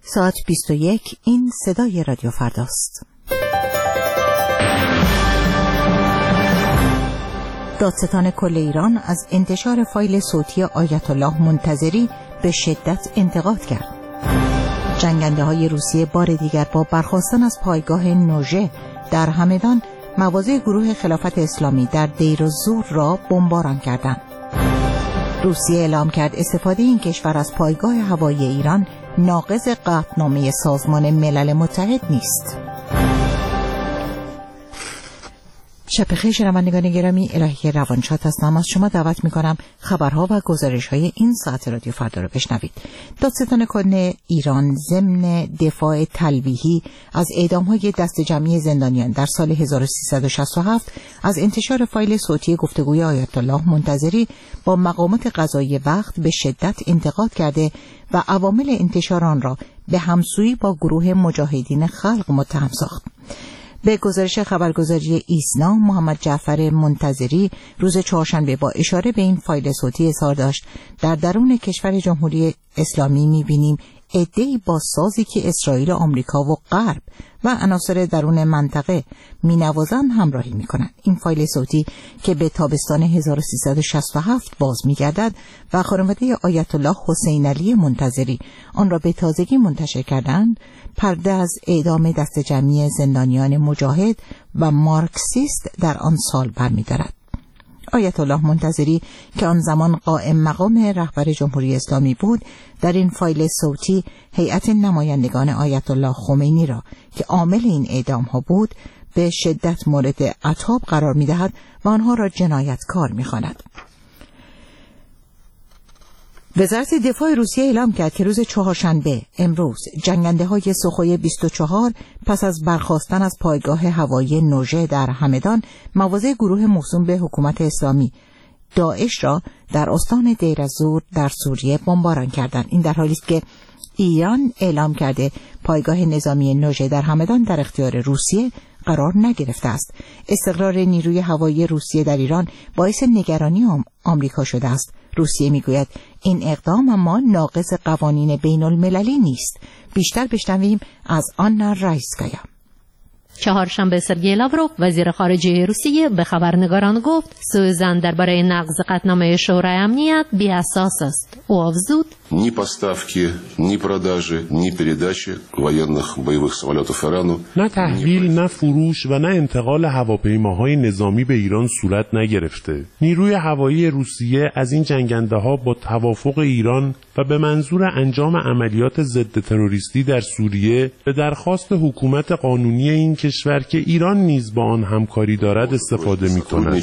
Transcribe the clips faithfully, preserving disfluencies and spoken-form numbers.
ساعت بیست و یک. این صدای رادیو فرداست. دادستان کل ایران از انتشار فایل صوتی آیت الله منتظری به شدت انتقاد کرد. جنگنده های روسیه بار دیگر با برخاستن از پایگاه نوژه در همدان مواضع گروه خلافت اسلامی در دیر الزور را بمباران کردند. روسیه اعلام کرد استفاده این کشور از پایگاه هوایی ایران ناقض قطعنامه سازمان ملل متحد نیست. شب بخیر شنوندگان گرامی، الهی روانشاد هستم. از شما دعوت می‌کنم خبرها و گزارش‌های این ساعت رادیو فردا رو بشنوید. دادستان کل ایران ضمن دفاع تلویحی از اعدام‌های دست جمعی زندانیان در سال هزار و سیصد و شصت و هفت از انتشار فایل صوتی گفتگوی آیت الله منتظری با مقامات قضایی وقت به شدت انتقاد کرده و عوامل انتشار آن را به همسویی با گروه مجاهدین خلق متهم ساخت. به گزارش خبرگزاری ایسنا، محمد جعفر منتظری روز چهارشنبه با اشاره به این فایل صوتی اظهار داشت در درون کشور جمهوری اسلامی می‌بینیم عده‌ای با سازی که اسرائیل و آمریکا و غرب و عناصر درون منطقه مینوازند همراهی می‌کنند. این فایل صوتی که به تابستان هزار و سیصد و شصت و هفت باز می‌گردد و خانواده آیت الله حسین علی منتظری آن را به تازگی منتشر کردند، پرده از اعدام دست جمعی زندانیان مجاهد و مارکسیست در آن سال برمی‌دارد. آیت الله منتظری که آن زمان قائم مقام رهبر جمهوری اسلامی بود، در این فایل صوتی هیئت نمایندگان آیت الله خمینی را که عامل این اعدام ها بود به شدت مورد عتاب قرار می دهد و آنها را جنایتکار می خواند. وزارت دفاع روسیه اعلام کرد که روز چهارشنبه امروز جنگنده های سوخوی بیست و چهار پس از برخاستن از پایگاه هوایی نوژه در همدان مواضع گروه موسوم به حکومت اسلامی داعش را در استان دیر الزور در سوریه بمباران کردند. این در حالی است که ایران اعلام کرده پایگاه نظامی نوژه در همدان در اختیار روسیه قرار نگرفته است. استقرار نیروی هوایی روسیه در ایران باعث نگرانی آمریکا شده است. روسیه میگوید این اقدام اما ناقض قوانین بین المللی نیست. بیشتر بشنویم از آنا رایسکایا. چهارشنبه سرگئی لاوروف وزیر خارجه روسیه به خبرنگاران گفت سوءظن درباره نقض قطعنامه شورای امنیت بی اساس است. او افزود ни поставки, ни продажи, ни передачи военных боевых самолетов Ирану. نه تحویل، نه فروش و نه انتقال هواپیماهای نظامی به ایران صورت نگرفته. نیروی هوایی روسیه از این جنگنده ها با توافق ایران و به منظور انجام عملیات ضد تروریستی در سوریه به درخواست حکومت قانونی این کشور که ایران نیز با آن همکاری دارد استفاده می‌کند.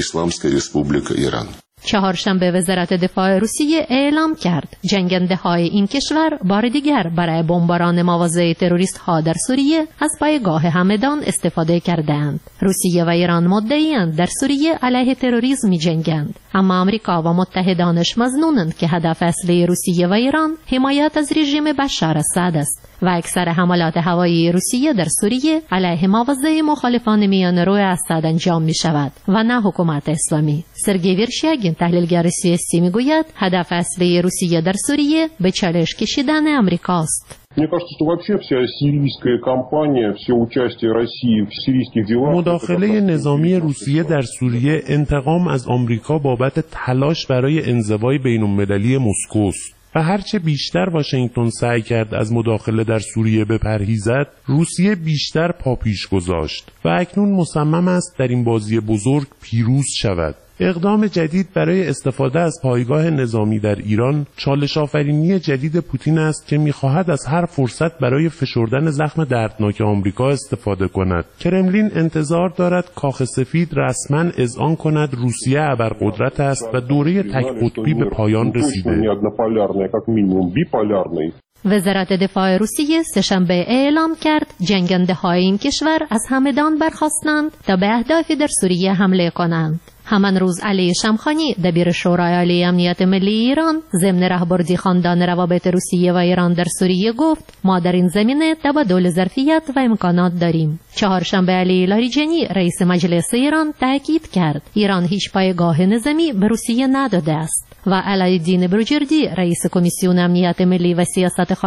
چهارشنبه وزارت دفاع روسیه اعلام کرد جنگنده های این کشور بار دیگر برای بمباران مواضع تروریست ها در سوریه از پایگاه همدان استفاده کردند. روسیه و ایران مدعی‌اند در سوریه علیه تروریسم می‌جنگند، اما آمریکا و متحدانش مظنونند که هدف اصلی روسیه و ایران حمایت از رژیم بشار اسد است و اکثر حملات هوایی روسیه در سوریه علیه مواضع مخالفان میانرو اسد انجام می شود و نه حکومت اسلامی. سرگئی ورشیاگین تحلیلگر سیاسی می گوید هدف اصلی روسیه در سوریه به چالش کشیدن امریکاست. مداخله نظامی روسیه در سوریه انتقام از آمریکا بابت تلاش برای انزوای بین‌المللی مسکوست و هرچه بیشتر واشنگتن سعی کرد از مداخله در سوریه بپرهیزد، روسیه بیشتر پا پیش گذاشت و اکنون مصمم است در این بازی بزرگ پیروز شود. اقدام جدید برای استفاده از پایگاه نظامی در ایران چالش آفرینی جدید پوتین است که می‌خواهد از هر فرصت برای فشردن زخم دردناک آمریکا استفاده کند. کرملین انتظار دارد کاخ سفید رسما اذعان کند روسیه ابرقدرت است و دوره تک قطبی به پایان رسیده. وزارت دفاع روسیه سه‌شنبه اعلام کرد جنگنده های این کشور از همدان برخاستند تا به اهدافی در سوریه حمله کنند. همان روز علی شمخانی دبیر شورای عالی امنیت ملی ایران ضمن راهبردی خواندن روابط روسیه و ایران در سوریه گفت ما در این زمینه تبادل ظرفیت و امکانات داریم. چهارشنبه علی لاریجانی رئیس مجلس ایران تاکید کرد ایران هیچ پایگاه نظامی به روسیه نداده است و علایالدین بروجردی رئیس کمیسیون امنیت ملی و سیاست